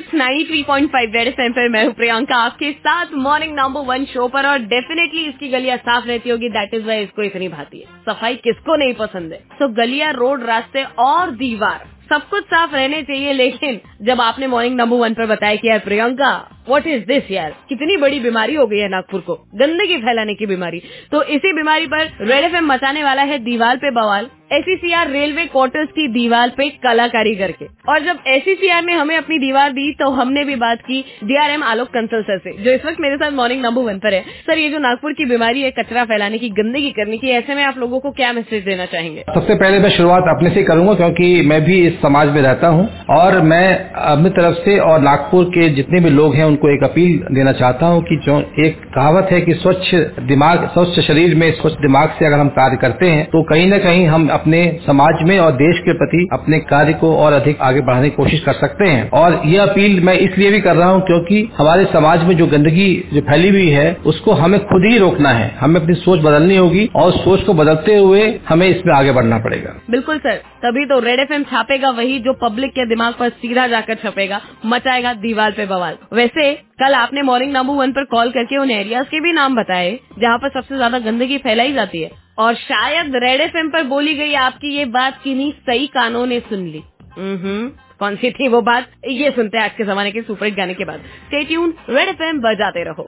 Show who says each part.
Speaker 1: It's 93.5 red FM पर मैं हूँ प्रियंका आपके साथ मॉर्निंग नंबर 1 शो पर। और डेफिनेटली इसकी गलियां साफ रहती होगी, दैट इज वाई इसको इतनी भाती है। सफाई किसको नहीं पसंद है। सो गलियां, रोड, रास्ते और दीवार सब कुछ साफ रहने चाहिए। लेकिन जब आपने मॉर्निंग नंबर 1 पर बताया कि यार प्रियंका व्हाट इज दिस, यार कितनी बड़ी बीमारी हो गई है नागपुर को, गंदगी फैलाने की बीमारी, तो इसी बीमारी पर रेड एफएम मचाने वाला है दीवार पे बवाल। एसईसीआर रेलवे क्वार्टर्स की दीवार पे कलाकारी करके। और जब एसईसीआर ने हमें अपनी दीवार दी तो हमने भी बात की डीआरएम आलोक कंसल सर से, जो इस वक्त मेरे साथ मॉर्निंग नंबर 1 पर है। सर, ये जो नागपुर की बीमारी है कचरा फैलाने की, गंदगी करने की, ऐसे में आप लोगों को क्या मैसेज देना चाहेंगे?
Speaker 2: सबसे पहले मैं शुरुआत अपने से करूंगा, क्योंकि मैं भी इस समाज में रहता हूं और मैं अपनी तरफ से और नागपुर के जितने भी लोग हैं उनको एक अपील देना चाहता हूं कि जो एक कहावत है कि स्वच्छ दिमाग, स्वच्छ शरीर में स्वच्छ दिमाग से अगर हम कार्य करते हैं तो कहीं न कहीं हम अपने समाज में और देश के प्रति अपने कार्य को और अधिक आगे बढ़ाने की कोशिश कर सकते हैं। और ये अपील मैं इसलिए भी कर रहा हूं क्योंकि हमारे समाज में जो गंदगी जो फैली हुई है उसको हमें खुद ही रोकना है। हमें अपनी सोच बदलनी होगी और सोच को बदलते हुए हमें इसमें आगे बढ़ना पड़ेगा।
Speaker 1: बिल्कुल सर, तभी तो रेड एफएम छापेगा वही जो पब्लिक के दिमाग पर सीधा जाकर छपेगा, मचाएगा दीवार पे बवाल। वैसे कल आपने मॉर्निंग नंबर 1 पर कॉल करके उन एरियाज के भी नाम बताए जहाँ पर सबसे ज्यादा गंदगी फैलाई जाती है। और शायद रेड एफएम पर बोली गई आपकी ये बात किन्हीं सही कानों ने सुन ली। कौन सी थी वो बात, ये सुनते हैं आज के जमाने के सुपरहिट गाने के बाद। स्टे ट्यून्ड, रेड एफएम बजाते रहो।